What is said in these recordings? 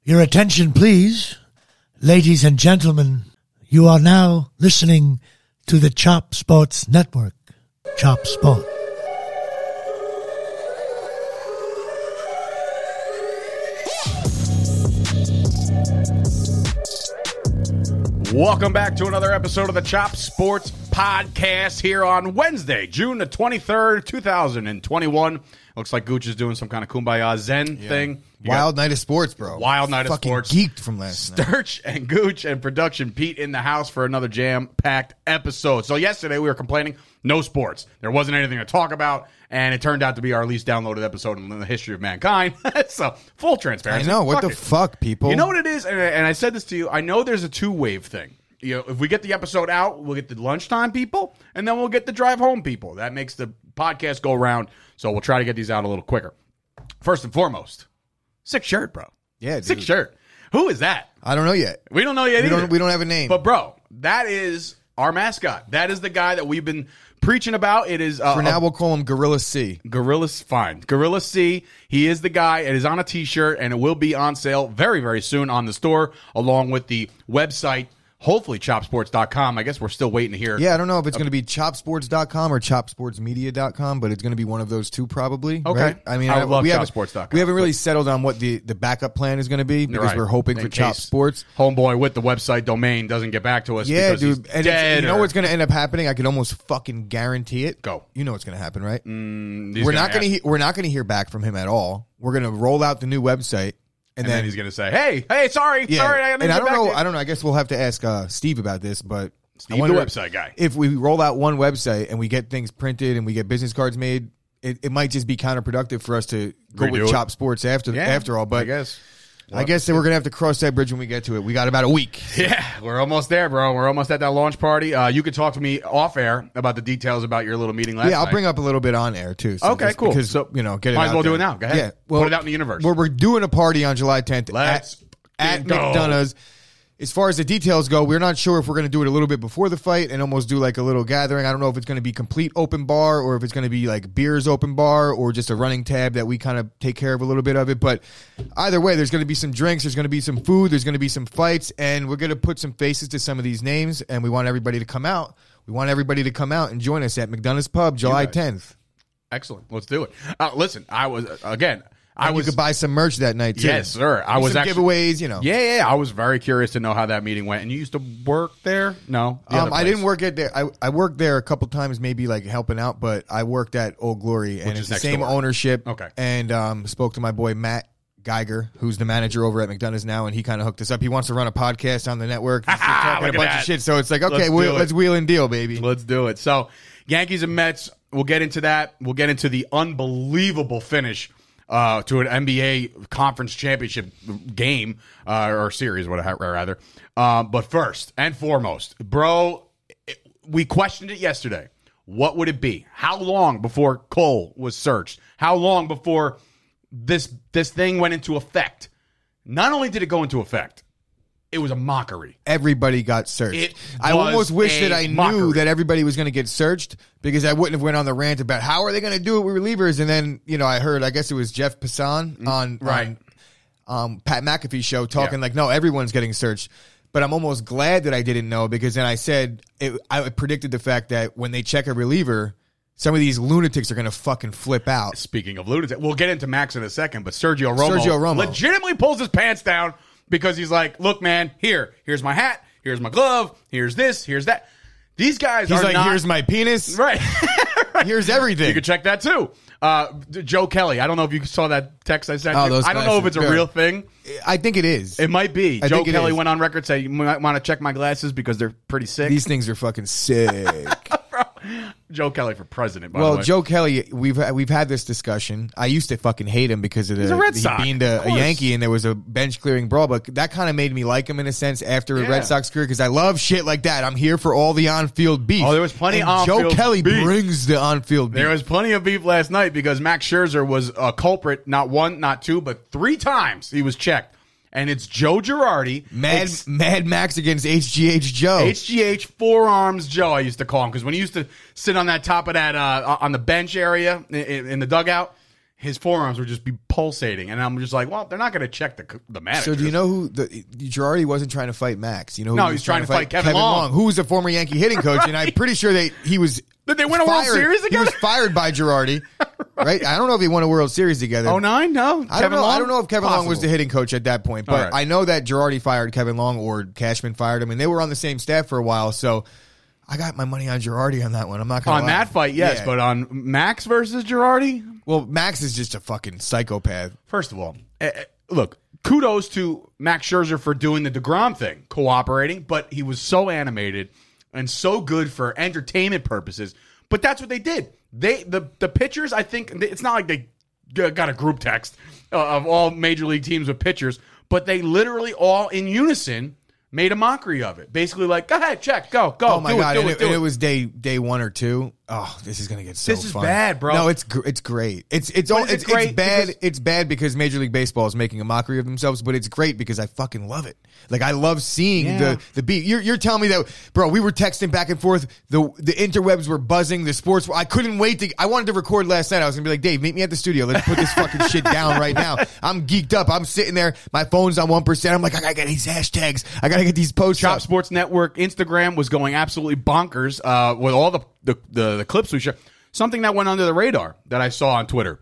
Your attention, please. Ladies and gentlemen, you are now listening to the Chop Sports Network. Chop Sport. Welcome back to another episode of the Chop Sports Podcast here on Wednesday, June the 23rd, 2021. Looks like Gooch is doing some kind of Kumbaya Zen thing. Wild night of sports, bro. Wild night of sports. Geeked from last night. Sturch and Gooch and production Pete in the house for another jam-packed episode. So yesterday we were complaining, no sports. There wasn't anything to talk about, and it turned out to be our least downloaded episode in the history of mankind. So full transparency. I know. What the fuck, people? You know what it is? And I said this to you. I know there's a two-wave thing. You know, if we get the episode out, we'll get the lunchtime people, and then we'll get the drive home people. That makes the podcast go around, so we'll try to get these out a little quicker. First and foremost, sick shirt, bro. Yeah, dude. Sick shirt. Who is that? I don't know yet. We don't know yet either. We don't have a name. But, bro, that is our mascot. That is the guy that we've been preaching about. It is For now, we'll call him Gorilla C. Fine. Gorilla C. He is the guy. It is on a T-shirt, and it will be on sale very, very soon on the store, along with the website, hopefully chopsports.com. I guess we're still waiting to hear. Yeah, I don't know if it's going to be chopsports.com or chopsportsmedia.com, but it's going to be one of those two probably. Okay. Right? I mean, I would love we chopsports.com. We haven't really settled on what the backup plan is going to be because Right. we're hoping In for case Chop Sports. Homeboy with the website domain doesn't get back to us. Yeah, because dude. he's And dead you know or- what's going to end up happening? I could almost fucking guarantee it. Go. You know what's going to happen, right? He's We're gonna not going ask- to we're not going to hear back from him at all. We're going to roll out the new website. And then he's going to say, hey, sorry. Yeah, I and I don't know. I guess we'll have to ask Steve about this, but Steve, the website guy. If we roll out one website and we get things printed and we get business cards made, it might just be counterproductive for us to go Redo with it. Chop Sports after all. But I guess that we're gonna have to cross that bridge when we get to it. We got about a week. Yeah, we're almost there, bro. We're almost at that launch party. You could talk to me off air about the details about your little meeting last night. Yeah, I'll bring up a little bit on air too. So Okay, cool. Because So, get it. might as out well do there. it now. Go ahead. Yeah, well, put it out in the universe. We're doing a party on July 10th. Let's at go. McDonough's. As far as the details go, we're not sure if we're going to do it a little bit before the fight and almost do like a little gathering. I don't know if it's going to be complete open bar or if it's going to be like beers open bar or just a running tab that we kind of take care of a little bit of it. But either way, there's going to be some drinks, there's going to be some food, there's going to be some fights, and we're going to put some faces to some of these names, and we want everybody to come out. We want everybody to come out and join us at McDonough's Pub July 10th. Excellent. Let's do it. Listen, You could buy some merch that night too. Yes, sir. I was some actually giveaways, you know. Yeah. I was very curious to know how that meeting went. And you used to work there? No, the other I place. didn't work at there. I worked there a couple times, maybe like helping out, but I worked at Old Glory, and Which it's is the next same door. ownership. Okay. And spoke to my boy Matt Geiger, who's the manager over at McDonough's now, and he kind of hooked us up. He wants to run a podcast on the network. He's talking a Look at bunch that. of shit, so it's like, okay, Let's do it. let's wheel and deal, baby. Let's do it. So, Yankees and Mets, we'll get into that. We'll get into the unbelievable finish to an NBA conference championship game or series, rather. But first and foremost, bro, we questioned it yesterday. What would it be? How long before Cole was searched? How long before this thing went into effect? Not only did it go into effect, it was a mockery. Everybody got searched. I was almost wish a that I mockery. knew that everybody was going to get searched because I wouldn't have went on the rant about how are they going to do it with relievers. And then, I heard, I guess it was Jeff Passan on Pat McAfee's show talking like, no, everyone's getting searched. But I'm almost glad that I didn't know because then I said, I predicted the fact that when they check a reliever, some of these lunatics are going to fucking flip out. Speaking of lunatic, we'll get into Max in a second, but Sergio Romo legitimately pulls his pants down because he's like, look, man, here's my hat, here's my glove, here's this, here's that. These guys He's are like, not... here's my penis. Right. Here's everything. You can check that too. Joe Kelly, I don't know if you saw that text I sent Oh, you. those I don't know if it's a glasses. real thing. I think it is. It might be. I Joe think it Kelly is. went on record saying, you might want to check my glasses because they're pretty sick. These things are fucking sick. Joe Kelly for president, by the way. Joe Kelly, we've had this discussion. I used to fucking hate him because of He's a Red he Sox, being of a course. Yankee and there was a bench clearing brawl, but that kind of made me like him in a sense after a Yeah. Red Sox career because I love shit like that. I'm here for all the on-field beef. Oh, there was plenty and of Joe on-field Kelly beef. brings the on-field beef. There was plenty of beef last night because Max Scherzer was a culprit, not one, not two, but 3 times he was checked. And it's Joe Girardi. Mad Max against HGH Joe. HGH Forearms Joe, I used to call him, because when he used to sit on that top of that on the bench area in the dugout, his forearms would just be pulsating, and I'm just like, well, they're not going to check the manager. So do you know who Girardi wasn't trying to fight Max? You know, who No, he's trying to fight Kevin Long, who was a former Yankee hitting coach, and I'm pretty sure he was. Did they win a World Series together? He was fired by Girardi, right? I don't know if they won a World Series together. 09? No, I don't know. I don't know if Kevin Long was the hitting coach at that point, but All right. I know that Girardi fired Kevin Long or Cashman fired him, and they were on the same staff for a while. So I got my money on Girardi on that one. I'm not going to On that fight, yes, Yeah. but on Max versus Girardi? Well, Max is just a fucking psychopath. First of all, look, kudos to Max Scherzer for doing the DeGrom thing, cooperating, but he was so animated and so good for entertainment purposes. But that's what they did. The pitchers, I think, it's not like they got a group text of all major league teams with pitchers, but they literally all in unison made a mockery of it. Basically like, go ahead, check, go. Oh my God. Do And it was day 1 or 2. Oh, this is going to get so fun. This is bad, bro. No, it's great. It's great bad. because- It's bad because Major League Baseball is making a mockery of themselves, but it's great because I fucking love it. Like, I love seeing Yeah. the beat. You're telling me that, bro, we were texting back and forth. The interwebs were buzzing. The sports I couldn't wait I wanted to record last night. I was going to be like, Dave, meet me at the studio. Let's put this fucking shit down right now. I'm geeked up. I'm sitting there. My phone's on 1%. I'm like, I got to get these hashtags. I got to get these posts Chop up. Sports Network Instagram was going absolutely bonkers with all the clips we shared. Something that went under the radar that I saw on Twitter.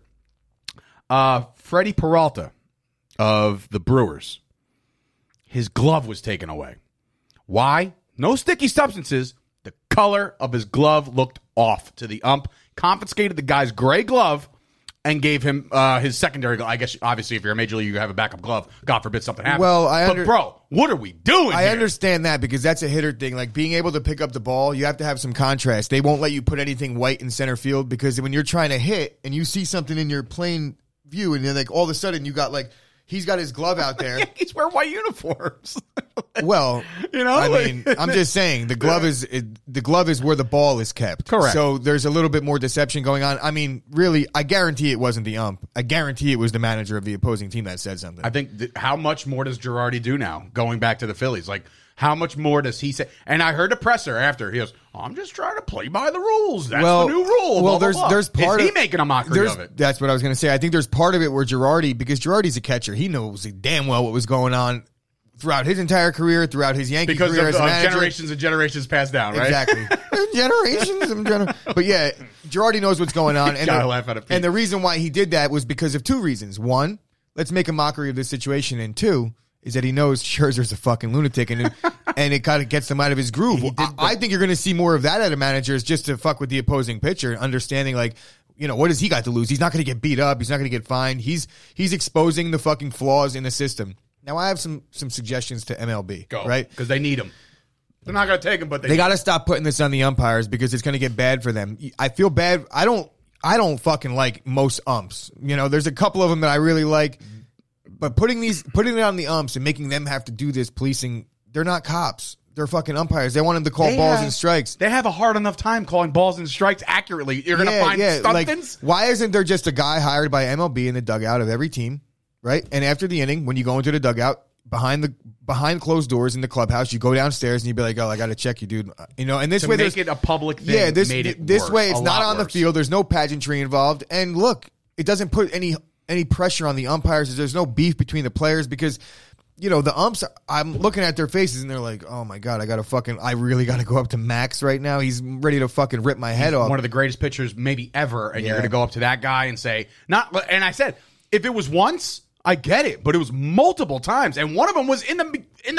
Freddie Peralta of the Brewers, his glove was taken away. Why? No sticky substances. The color of his glove looked off to the ump. Confiscated the guy's gray glove and gave him his secondary glove. I guess, obviously, if you're a major league, you have a backup glove. God forbid something happens. Well, but bro, what are we doing I here? understand that because that's a hitter thing. Like being able to pick up the ball, you have to have some contrast. They won't let you put anything white in center field because when you're trying to hit and you see something in your plain view and then like all of a sudden you got like he's got his glove out there. He's wearing white uniforms. Well, You know, I like- mean, I'm just saying the glove is where the ball is kept. Correct. So there's a little bit more deception going on. I mean, really, I guarantee it wasn't the ump. I guarantee it was the manager of the opposing team that said something. I think how much more does Girardi do now going back to the Phillies? Like, how much more does he say? And I heard a presser after. He goes, I'm just trying to play by the rules. That's the new rule. Well, blah, blah, blah. there's part Is he of, making a mockery of it? That's what I was going to say. I think there's part of it where Girardi, because Girardi's a catcher, he knows damn well what was going on throughout his entire career, throughout his Yankee Because career of as a manager. generations and generations passed down, right? Exactly. But yeah, Girardi knows what's going on. And Gotta laugh at it, Pete. and the reason why he did that was because of two reasons. One, let's make a mockery of this situation. And two, is that he knows Scherzer's a fucking lunatic and it kind of gets him out of his groove. I think you're going to see more of that out of managers just to fuck with the opposing pitcher, understanding like, you know, what has he got to lose? He's not going to get beat up. He's not going to get fined. He's exposing the fucking flaws in the system. Now, I have some suggestions to MLB, Go. right? Because they need him. They're not going to take him, but They got to stop putting this on the umpires because it's going to get bad for them. I feel bad. I don't fucking like most umps. You know, there's a couple of them that I really like, but putting it on the umps and making them have to do this policing, they're not cops. They're fucking umpires. They want them to call balls and strikes. They have a hard enough time calling balls and strikes accurately. You're going to find like, stuntins? why isn't there just a guy hired by MLB in the dugout of every team, right? And after the inning, when you go into the dugout, behind closed doors in the clubhouse, you go downstairs and you be like, "Oh, I got to check you, dude." You know, and this to way, make it a public thing. yeah, this made it this worse, way, it's a not lot on the worse. field. There's no pageantry involved, and look, it doesn't put any pressure on the umpires. There's no beef between the players because. You know, the umps, I'm looking at their faces and they're like, oh my God, I really got to go up to Max right now. He's ready to fucking rip my head off. One of the greatest pitchers maybe ever, and you're Yeah. going to go up to that guy and say, not. And I said, if it was once, I get it, but it was multiple times, and one of them was in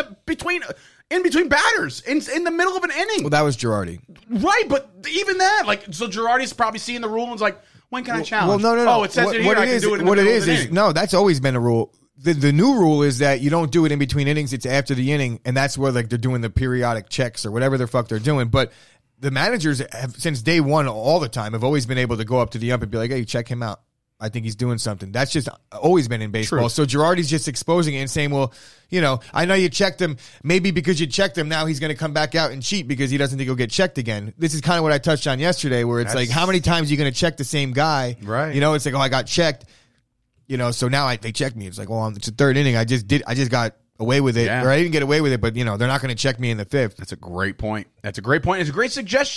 between batters, in the middle of an inning. Well, that was Girardi. Right, but even that, like, so Girardi's probably seeing the rule and is like, when can I challenge? Well, no. Oh, it says it here, I can do it in the middle of an inning. No, that's always been a rule. The new rule is that you don't do it in between innings. It's after the inning, and that's where like they're doing the periodic checks or whatever the fuck they're doing. But the managers have, since day one, all the time, have always been able to go up to the ump and be like, "Hey, check him out. I think he's doing something." That's just always been in baseball. True. So Girardi's just exposing it and saying, "Well, you know, I know you checked him. Maybe because you checked him, now he's going to come back out and cheat because he doesn't think he'll get checked again." This is kind of what I touched on yesterday, where it's like, how many times are you going to check the same guy? Right. You know, it's like, oh, I got checked. You know, so now they check me. It's like, well, it's the third inning. I just got away with it, Yeah. or I didn't get away with it. But you know, they're not going to check me in the fifth. That's a great point. It's a great suggestion.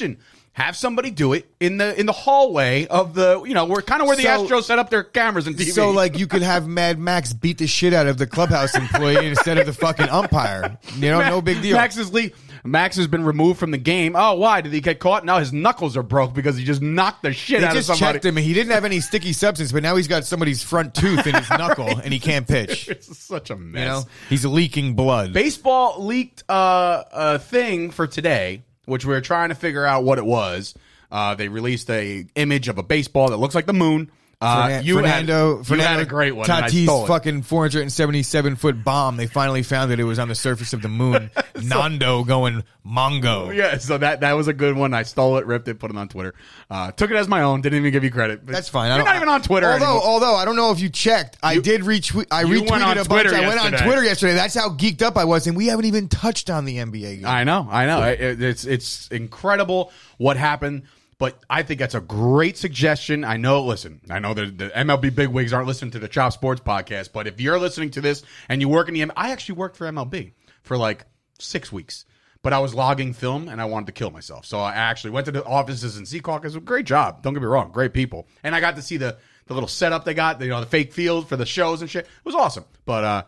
have somebody do it in the hallway of the, we're kind of where the Astros set up their cameras and TV. So, like, you could have Mad Max beat the shit out of the clubhouse employee instead of the fucking umpire. No big deal. Max has been removed from the game. Oh, why? Did he get caught? Now his knuckles are broke because he just knocked the shit out of somebody. They just checked him. He didn't have any sticky substance, but now he's got somebody's front tooth in his knuckle, and he can't pitch. It's such a mess. He's leaking blood. Baseball leaked a thing for today, which we were trying to figure out what it was. They released a image of a baseball that looks like the moon. Fernando had a great one. Tatis fucking 477-foot bomb. They finally found that it was on the surface of the moon. Nando going Mongo. Yeah, so that was a good one. I stole it, ripped it, put it on Twitter. Took it as my own. Didn't even give you credit. That's fine. You're not even on Twitter anymore. Although I don't know if you checked, I did retweet. I retweeted a bunch. I went on Twitter yesterday. That's how geeked up I was, and we haven't even touched on the NBA game. I know. It's incredible what happened. But I think that's a great suggestion. I know that the MLB bigwigs aren't listening to the Chop Sports podcast, but if you're listening to this and you work in the MLB, I actually worked for MLB for like 6 weeks. But I was logging film and I wanted to kill myself. So I actually went to the offices in Secaucus. Great job. Don't get me wrong. Great people. And I got to see the little setup they got, the fake field for the shows and shit. It was awesome. But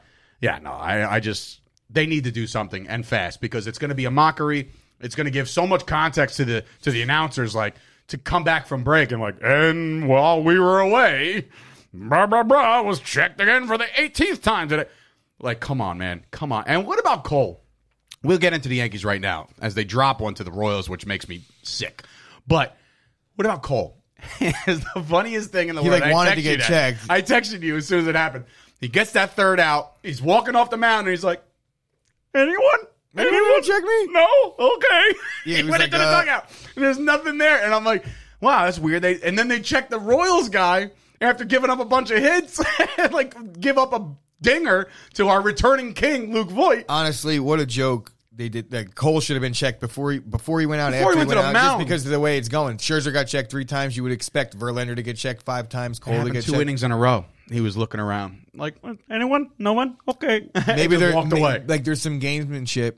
they need to do something and fast because it's going to be a mockery. It's going to give so much context to the announcers, like to come back from break and while we were away, blah blah blah was checked again for the 18th time today. Like, come on, man, come on. And what about Cole? We'll get into the Yankees right now as they drop one to the Royals, which makes me sick. But what about Cole? It's the funniest thing in the world. He wanted to get checked. I texted you as soon as it happened. He gets that third out. He's walking off the mound and he's like, anyone check me? No? Okay. Yeah, he went into the dugout. And there's nothing there. And I'm like, wow, that's weird. And then they check the Royals guy after giving up a bunch of hits and like give up a dinger to our returning king, Luke Voit. Honestly, what a joke. They did that. Cole should have been checked before he went out. Before he went out, just because of the way it's going. Scherzer got checked 3 times. You would expect Verlander to get checked 5 times. Cole to get 2 checked. innings in a row. He was looking around like, anyone? No one? Okay. Maybe they walked away. Like there's some gamesmanship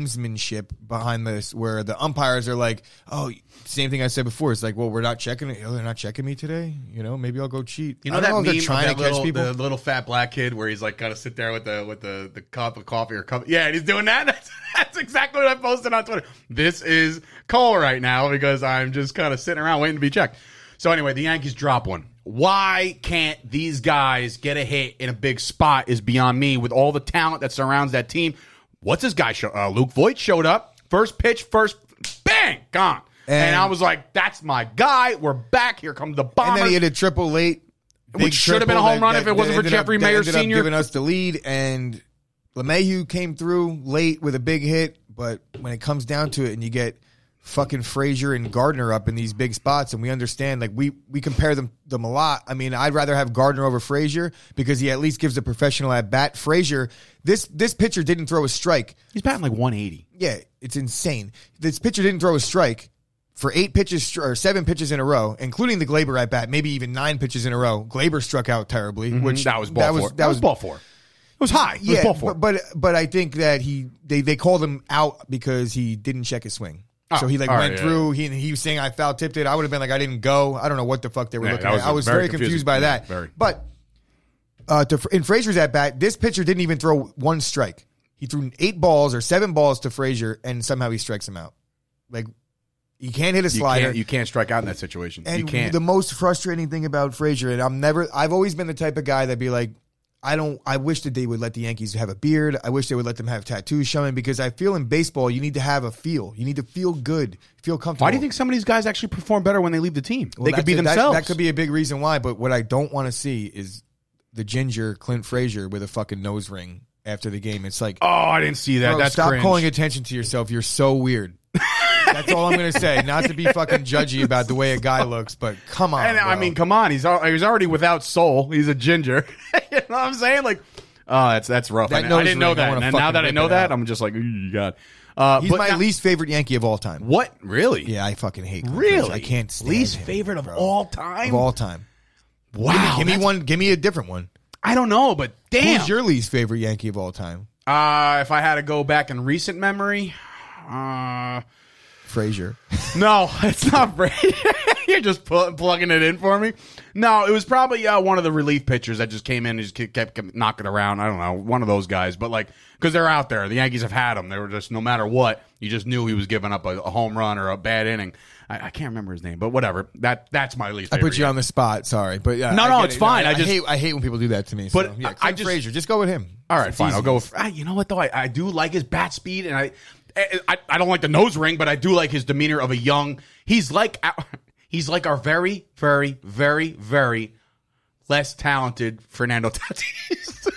behind this where the umpires are like, oh, same thing I said before. It's like, well, we're not checking it. Oh, they're not checking me today. Maybe I'll go cheat. That meme of that the little fat black kid where he's like, gotta sit there with the cup of coffee or cup. Yeah, and he's doing that. That's exactly what I posted on Twitter. This is Cole right now because I'm just kind of sitting around waiting to be checked. So anyway, the Yankees drop one. Why can't these guys get a hit in a big spot is beyond me with all the talent that surrounds that team. What's this guy? Luke Voit showed up. First pitch, bang, gone. And I was like, that's my guy. We're back. Here comes the bomber. And then he hit a triple late. Which should have been a home run if it wasn't for Jeffrey Mayer Sr. Ended up giving us the lead. And LeMahieu came through late with a big hit. But when it comes down to it and you get fucking Frazier and Gardner up in these big spots, and we understand, like, we compare them a lot. I mean, I'd rather have Gardner over Frazier because he at least gives a professional at bat. Frazier, this pitcher didn't throw a strike. He's batting like 180. Yeah, it's insane. This pitcher didn't throw a strike for 8 pitches or 7 pitches in a row, including the Glaber at bat, maybe even 9 pitches in a row. Glaber struck out terribly, which that was ball four. That was ball four. It was high. It was ball four. But I think that they called him out because he didn't check his swing. So he went through. Yeah. He was saying I foul tipped it. I would have been like I didn't go. I don't know what the fuck they were looking at. I was very confused by that. But in Frazier's at bat, this pitcher didn't even throw 1 strike. He threw 8 balls or 7 balls to Frazier, and somehow he strikes him out. Like, you can't hit a slider. You can't strike out in that situation. And you can't. The most frustrating thing about Frazier, and I've always been the type of guy that'd be like, I wish that they would let the Yankees have a beard. I wish they would let them have tattoos showing because I feel in baseball you need to have a feel. You need to feel good, feel comfortable. Why do you think some of these guys actually perform better when they leave the team? Well, they could be themselves. That could be a big reason why. But what I don't want to see is the ginger Clint Frazier with a fucking nose ring after the game. It's like, oh, I didn't see that. Bro, that's stop cringe. Calling attention to yourself. You're so weird. That's all I'm going to say. Not to be fucking judgy about the way a guy looks, but come on. And, I mean, come on. He's already without soul. He's a ginger. You know what I'm saying? Like, oh, that's rough. I didn't know that. And now that I know that, I'm just like, ooh, God. He's my least favorite Yankee of all time. What? Really? Yeah, I fucking hate Clint Really? Frazier. I can't stand least him, favorite bro. of all time? Of all time. Wow. Give me one. Give me a different one. I don't know, but damn. Who's your least favorite Yankee of all time? If I had to go back in recent memory, Frazier. No, it's not Brady. You're just plugging it in for me. No, it was probably one of the relief pitchers that just came in and just kept knocking around. I don't know, one of those guys. But, like, because they're out there. The Yankees have had him. They were just, no matter what, you just knew he was giving up a home run or a bad inning. I can't remember his name, but whatever. That's my least favorite. I put you on the spot. Sorry. But yeah, No, it's fine. I hate when people do that to me. But so, yeah, I Frazier. Just go with him. All right, fine. I'll go with, you know what, though? I do like his bat speed, and I don't like the nose ring, but I do like his demeanor of a young. He's like our very, very, very, very less talented Fernando Tatis.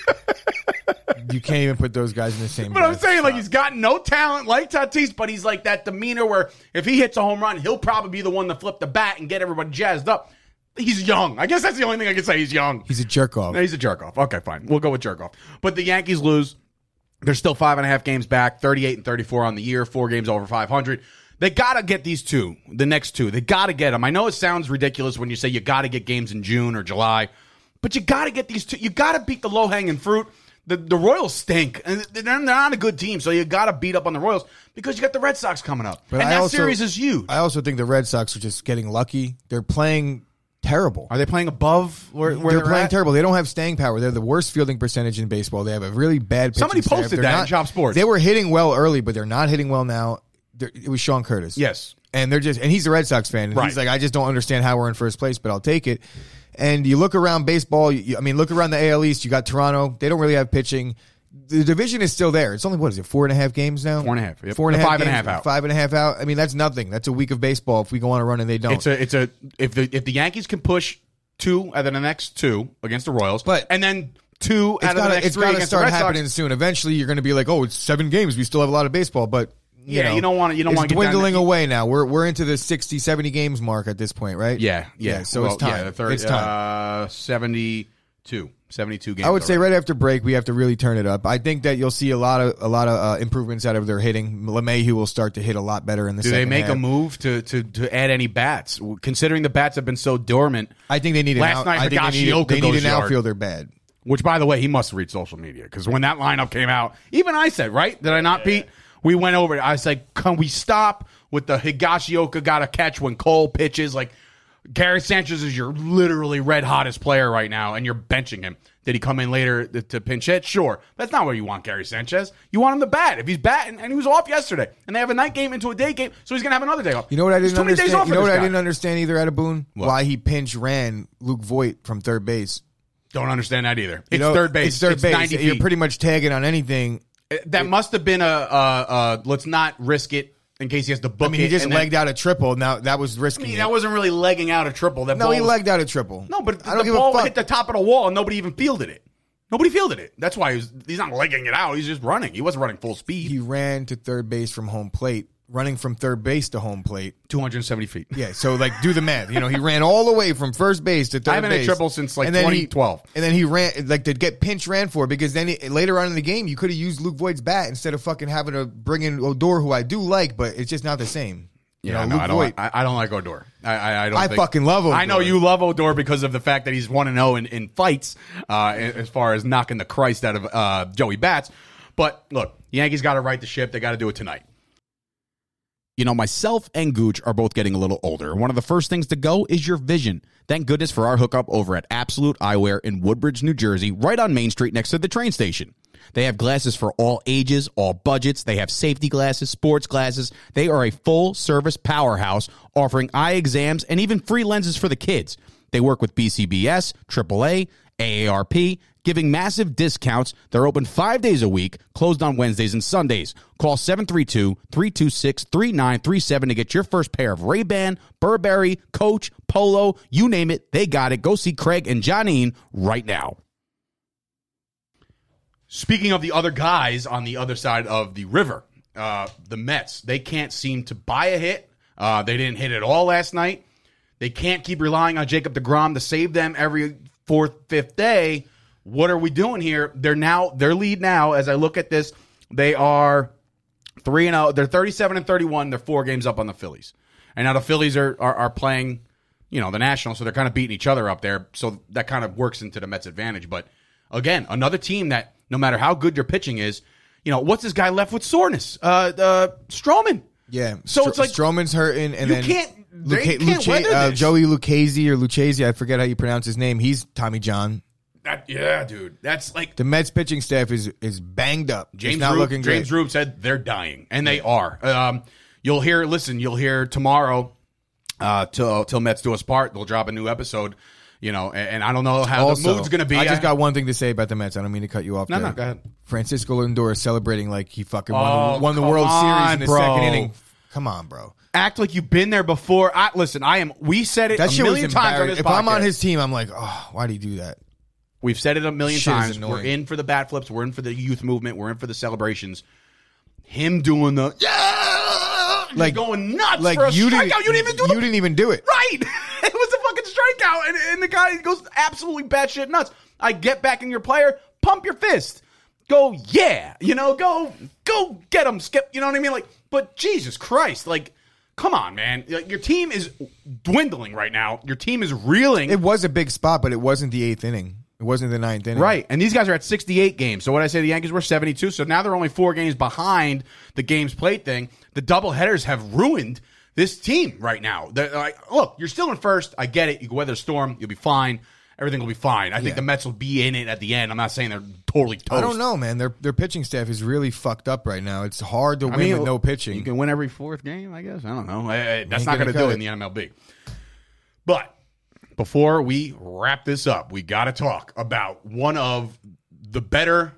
You can't even put those guys in the same. But I'm saying, like, he's got no talent like Tatis, but he's like that demeanor where if he hits a home run, he'll probably be the one to flip the bat and get everybody jazzed up. He's young. I guess that's the only thing I can say. He's young. He's a jerk off. He's a jerk off. Okay, fine. We'll go with jerk off. But the Yankees lose. They're still 5.5 games back, 38 and 34 on the year, 4 games over 500. They got to get these two, the next two. They got to get them. I know it sounds ridiculous when you say you got to get games in June or July, but you got to get these two. You got to beat the low-hanging fruit. The Royals stink, and they're not a good team, so you got to beat up on the Royals because you got the Red Sox coming up. But and that series is huge. I also think the Red Sox are just getting lucky. They're playing terrible. Are they playing above where they're playing at? terrible? They don't have staying power. They're the worst fielding percentage in baseball. They have a really bad pitching Somebody posted staff. that in Chop Sports. They were hitting well early, but they're not hitting well now. It was Sean Curtis. Yes. And he's a Red Sox fan. And Right. He's like, I just don't understand how we're in first place, but I'll take it. And you look around baseball, look around the AL East, you got Toronto. They don't really have pitching. The division is still there. It's only, 4.5 games now? 4.5. Yep. 4.5 5.5 games, out. 5.5 out. I mean, that's nothing. That's a week of baseball if we go on a run and they don't. If the Yankees can push 2 out of the next 2 against the Royals, and then 2 out of the next 3 against the Red Sox. It's got to start happening soon. Eventually, you're going to be like, oh, it's 7 games. We still have a lot of baseball, but you don't want to. It's dwindling away now. We're into the 60, 70 games mark at this point, right? Yeah. So it's time. It's time. 72 games. I would say right after break, we have to really turn it up. I think that you'll see a lot of improvements out of their hitting. LeMahieu will start to hit a lot better in the second half. Do they make a move to add any bats? Considering the bats have been so dormant. I think they need Last night, they need an outfielder bad. Which, by the way, he must read social media because when that lineup came out, even I said, right? Did I not, Pete? We went over it. I was like, can we stop with the Higashioka got to catch when Cole pitches? Like, Gary Sanchez is your literally red hottest player right now, and you're benching him. Did he come in later to pinch hit? Sure. That's not where you want Gary Sanchez. You want him to bat. If he's batting, and he was off yesterday, and they have a night game into a day game, so he's going to have another day off. You know what I didn't understand? You know what I didn't guy. understand either, Adaboon? Why he pinch ran Luke Voit from third base. Don't understand that either. It's third base. It's third base. 90 feet. You're pretty much tagging on anything. That must have been a let's not risk it in case he has to book it. I mean, he just legged out a triple. Now, that was risky. That wasn't really legging out a triple. He legged out a triple. No, but I don't the give ball a fuck. hit the top of the wall and nobody even fielded it. Nobody fielded it. That's why he's not legging it out. He's just running. He wasn't running full speed. He ran to third base from home plate. Running from third base to home plate. 270 feet. Yeah, so, do the math. He ran all the way from first base to third base. I haven't hit triple since, 2012. And then he ran, to get pinch ran for, because then later on in the game, you could have used Luke Voigt's bat instead of fucking having to bring in Odor, who I do like, but it's just not the same. I don't like Odor. I fucking love Odor. I know you love Odor because of the fact that he's 1-0 in fights, as far as knocking the Christ out of Joey Bats. But look, the Yankees got to right the ship. They got to do it tonight. You know, myself and Gooch are both getting a little older. One of the first things to go is your vision. Thank goodness for our hookup over at Absolute Eyewear in Woodbridge, New Jersey, right on Main Street next to the train station. They have glasses for all ages, all budgets. They have safety glasses, sports glasses. They are a full-service powerhouse offering eye exams and even free lenses for the kids. They work with BCBS, AAA, AARP, giving massive discounts. They're open 5 days a week, closed on Wednesdays and Sundays. Call 732-326-3937 to get your first pair of Ray-Ban, Burberry, Coach, Polo, you name it, they got it. Go see Craig and Johnine right now. Speaking of the other guys on the other side of the river, the Mets, they can't seem to buy a hit. They didn't hit at all last night. They can't keep relying on Jacob deGrom to save them every fourth, fifth day. What are we doing here? Their lead now, as I look at this, they are 3-0. They're 37-31. They're 4 games up on the Phillies. And now the Phillies are playing, the Nationals, so they're kind of beating each other up there. So that kind of works into the Mets' advantage. But again, another team that no matter how good your pitching is, what's this guy left with soreness? Stroman. Yeah. So it's like Stroman's hurting, and you then they can't weather this. Joey Lucchese, I forget how you pronounce his name. He's Tommy John. Yeah, dude. That's like the Mets pitching staff is banged up. James it's not Roop, looking great. James Roop said they're dying, and they are. You'll hear tomorrow till Mets do us part. They'll drop a new episode. And I don't know how also, the mood's going to be. I just got one thing to say about the Mets. I don't mean to cut you off. No, there. go ahead. Francisco Lindor is celebrating like he fucking won the World Series in the second inning. Come on, bro. Act like you've been there before. We said it that a million times on this If podcast. I'm on his team, I'm like, oh, why do you do that? We've said it a million Shit is times. annoying. We're in for the bat flips. We're in for the youth movement. We're in for the celebrations. Him doing the like going nuts like for a you strikeout. Didn't, You didn't even do it. Right. It was a fucking strikeout, and the guy goes absolutely batshit nuts. I get back in your player, pump your fist. Go, yeah. Go get him, Skip. You know what I mean? Like, but Jesus Christ, like, come on, man. Your team is dwindling right now. Your team is reeling. It was a big spot, but it wasn't the 8th inning. It wasn't the 9th inning. Right. And these guys are at 68 games. So what I say, the Yankees were 72. So now they're only 4 games behind the games played thing. The doubleheaders have ruined this team right now. They're like, look, you're still in first. I get it. You can weather the storm. You'll be fine. Everything will be fine. I think the Mets will be in it at the end. I'm not saying they're totally toast. I don't know, man. Their pitching staff is really fucked up right now. It's hard to win with no pitching. You can win every 4th game, I guess. I don't know. That's not going to do it in the MLB. But before we wrap this up, we got to talk about one of the better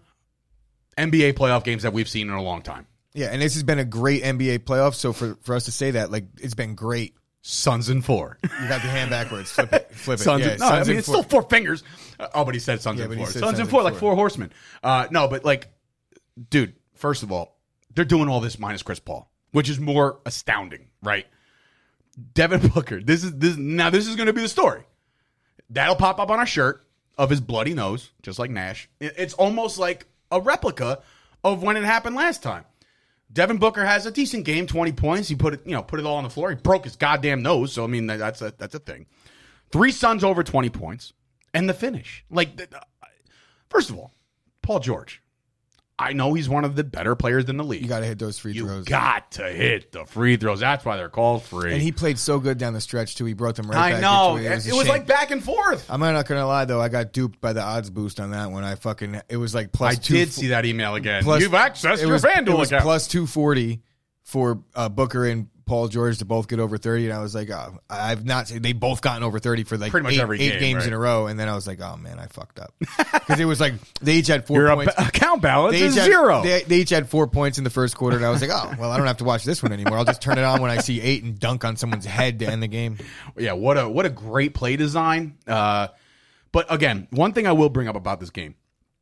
NBA playoff games that we've seen in a long time. Yeah, and this has been a great NBA playoff. So for us to say that, like, it's been great. Suns in 4. You got the hand backwards. Flip it. Suns Yeah, no, Suns it's still 4 fingers. But he said Suns in 4. Suns in 4, like 4 horsemen. No, but like, dude, first of all, they're doing all this minus Chris Paul, which is more astounding, right? Devin Booker. This is going to be the story. That'll pop up on our shirt of his bloody nose, just like Nash. It's almost like a replica of when it happened last time. Devin Booker has a decent game, 20 points. He put it all on the floor. He broke his goddamn nose, so I mean that's a thing. 3 Suns over 20 points, and the finish. Like, first of all, Paul George. I know he's one of the better players in the league. You got to hit those free throws. You got to hit the free throws. That's why they're called free. And he played so good down the stretch, too. He brought them right back. I know. Into it. It was like back and forth. I'm not going to lie, though. I got duped by the odds boost on that one. It was like plus I 2. I did see that email again. Plus, You've accessed your FanDuel It was account. plus 240 for Booker and Paul George to both get over 30, and I was like, oh, I've not seen they both gotten over 30 for like pretty much every eight games right? in a row, and then I was like, oh man, I fucked up because it was like they each had 4 Your points. account balance is had, 0. They each had 4 points in the first quarter, and I was like, oh well, I don't have to watch this one anymore. I'll just turn it on when I see 8 and dunk on someone's head to end the game. Yeah, what a great play design. But again, one thing I will bring up about this game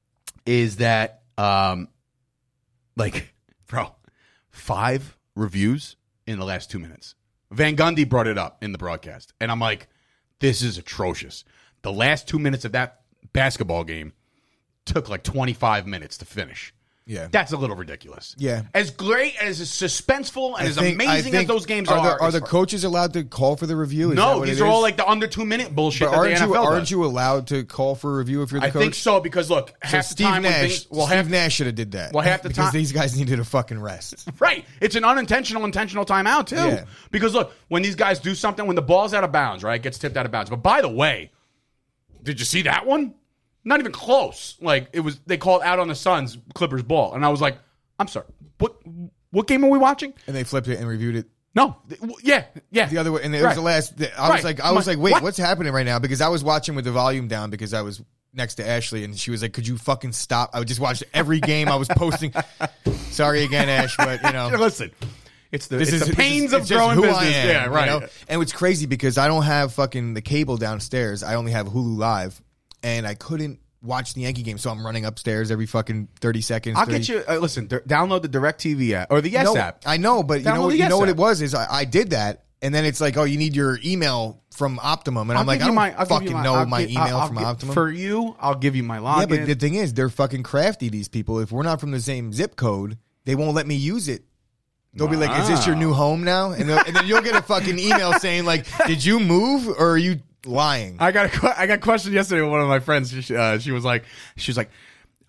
is that, like, bro, 5 reviews in the last 2 minutes. Van Gundy brought it up in the broadcast, and I'm like, this is atrocious. The last 2 minutes of that basketball game took like 25 minutes to finish. Yeah. That's a little ridiculous. Yeah. As great, as suspenseful, and as amazing as those games are the coaches allowed to call for the review? No, these are all like the under 2 minute bullshit but that the NFL does. Aren't you allowed to call for a review if you're the coach? I think so, because look, half the Steve time Nash, Nash should have did that. Well, half the because time these guys needed a fucking rest. Right. It's an intentional timeout too. Yeah. Because look, when these guys do something, when the ball's out of bounds, right, gets tipped out of bounds. But by the way, did you see that one? Not even close. Like, it was, they called out on the Suns Clippers ball, and I was like, I'm sorry. What game are we watching? And they flipped it and reviewed it. No. Yeah. The other way, and it was the last. I was like, wait, what? what's happening right now? Because I was watching with the volume down because I was next to Ashley, and she was like, could you fucking stop? I would just watch every game I was posting. Sorry again, Ash, but you know, listen. It's the pains of just growing who business. I am, Yeah, right. You know? And it's crazy because I don't have fucking the cable downstairs. I only have Hulu Live, and I couldn't watch the Yankee game, so I'm running upstairs every fucking 30 seconds. I'll get you. Listen, download the DirecTV app or the Yes app. I know, but Download you know what app. it was is I did that, and then it's like, oh, you need your email from Optimum, and I'm like, I don't fucking know my email from Optimum. For you, I'll give you my login. Yeah, but the thing is, they're fucking crafty. These people. If we're not from the same zip code, they won't let me use it. They'll be like, "Is this your new home now?" And then you'll get a fucking email saying like, "Did you move or are you lying?" I got a question yesterday with one of my friends. She was like,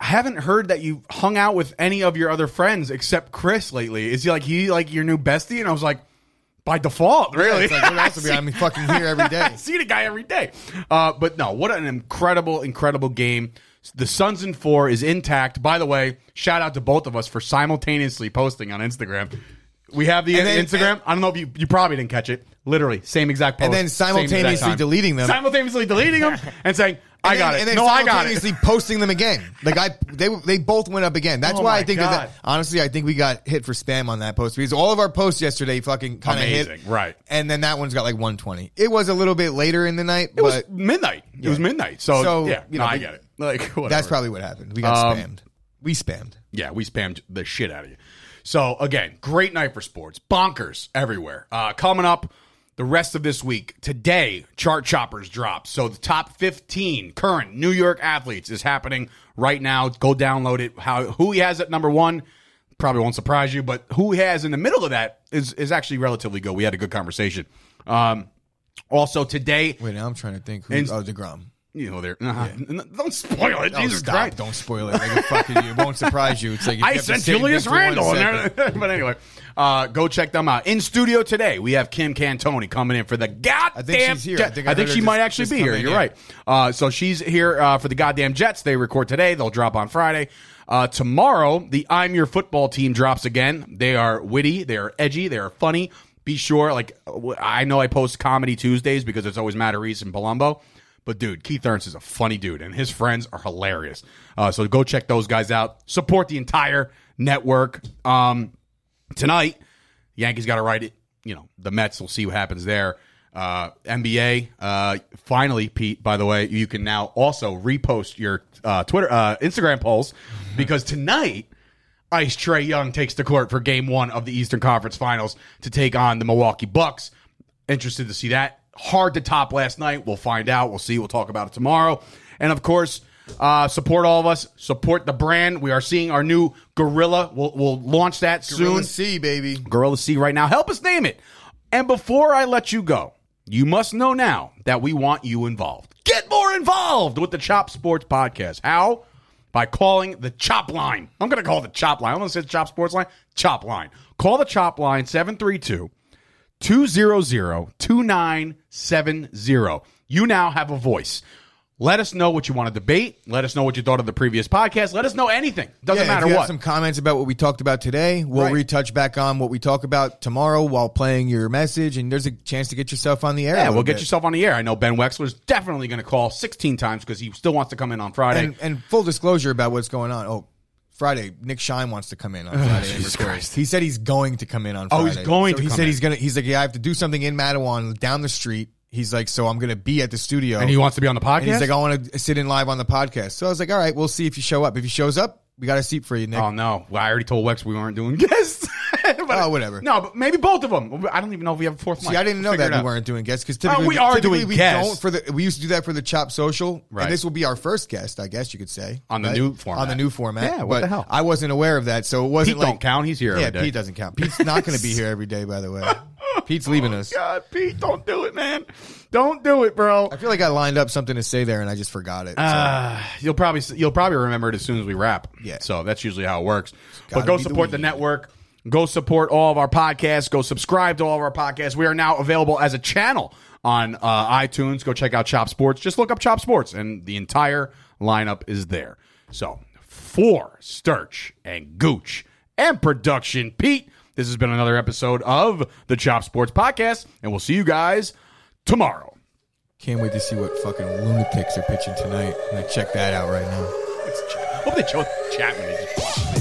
I haven't heard that you hung out with any of your other friends except Chris lately. Is he like your new bestie? And I was like, by default, really. It's like, what else would be? I'm fucking here every day. I see the guy every day. But no, what an incredible, incredible game. The Suns in 4 is intact. By the way, shout out to both of us for simultaneously posting on Instagram. We have the Instagram. I don't know if you probably didn't catch it. Literally, same exact post. And then simultaneously deleting them. Simultaneously deleting them and saying, I got it. And then no, I got it. simultaneously posting them again. Like they both went up again. That's why I think that honestly, I think we got hit for spam on that post because all of our posts yesterday fucking kind of hit. Right. And then that one's got like 120. It was a little bit later in the night. It was midnight. It was midnight. So yeah, I get it. Like whatever. That's probably what happened. We got spammed. We spammed. Yeah, we spammed the shit out of you. So again, great night for sports. Bonkers everywhere. Coming up the rest of this week, today, Chart Choppers drops. So the top 15 current New York athletes is happening right now. Go download it. Who he has at number 1 probably won't surprise you, but who he has in the middle of that is actually relatively good. We had a good conversation. Also today... Wait, now I'm trying to think. DeGrom. You know, don't spoil it. Jesus stop. Christ. Don't spoil it. Like, fucking, it won't surprise you. It's like I sent Julius Randle in there. But anyway, go check them out. In studio today, we have Kim Cantoni coming in for the goddamn I think she's here. I think she might actually be here. You're right. So she's here for the goddamn Jets. They record today. They'll drop on Friday. Tomorrow, the I'm Your Football team drops again. They are witty. They are edgy. They are funny. Be sure, like, I know I post Comedy Tuesdays because it's always Matt Reese and Palumbo. But, dude, Keith Ernst is a funny dude, and his friends are hilarious. So go check those guys out. Support the entire network. Tonight, Yankees got to write it. You know, the Mets, we'll see what happens there. NBA, finally, Pete, by the way, you can now also repost your Instagram polls because tonight, Ice Trae Young takes the court for Game 1 of the Eastern Conference Finals to take on the Milwaukee Bucks. Interested to see that. Hard to top last night. We'll find out. We'll see. We'll talk about it tomorrow. And, of course, support all of us. Support the brand. We are seeing our new Gorilla. We'll launch that soon. Gorilla C, baby. Gorilla C right now. Help us name it. And before I let you go, you must know now that we want you involved. Get more involved with the Chop Sports Podcast. How? By calling the Chop Line. I'm going to call it the Chop Line. I'm going to say Chop Sports Line. Chop Line. Call the Chop Line 732-200-2970. You now have a voice. Let us know what you want to debate. Let us know what you thought of the previous podcast. Let us know anything. Doesn't matter if you what. have some comments about what we talked about today, we'll retouch back on what we talk about tomorrow while playing your message, and there's a chance to get yourself on the air. Yeah, we'll get yourself on the air. I know Ben Wexler's definitely going to call 16 times because he still wants to come in on Friday. And full disclosure about what's going on. Oh, Friday, Nick Shine wants to come in on Friday. Jesus Christ. He said he's going to come in on Friday. Oh, he's going to He come said in. he's going to. He's like, yeah, I have to do something in Mattawan down the street. He's like, so I'm going to be at the studio. And he wants to be on the podcast? And he's like, I want to sit in live on the podcast. So I was like, all right, we'll see if you show up. If he shows up, we got a seat for you, Nick. Oh, no. Well, I already told Wex we weren't doing guests. But, whatever. No, but maybe both of them. I don't even know if we have a fourth mic. See, I didn't know that we weren't doing guests because typically we are doing guests. We used to do that for the Chop Social, right. And this will be our first guest, I guess you could say, on the new format. On the new format, yeah. What the hell? I wasn't aware of that, so it wasn't Pete don't count. He's here. Yeah, every day. Pete doesn't count. Pete's not going to be here every day, by the way. Pete's leaving us. God, Pete, don't do it, man. Don't do it, bro. I feel like I lined up something to say there and I just forgot it. So. You'll probably remember it as soon as we wrap. Yeah. So that's usually how it works. But go support the network. Go support all of our podcasts. Go subscribe to all of our podcasts. We are now available as a channel on iTunes. Go check out Chop Sports. Just look up Chop Sports, and the entire lineup is there. So for Sturch and Gooch and production, Pete, this has been another episode of the Chop Sports Podcast, and we'll see you guys tomorrow. Can't wait to see what fucking lunatics are pitching tonight. I'm going to check that out right now. Hope they chose Chapman.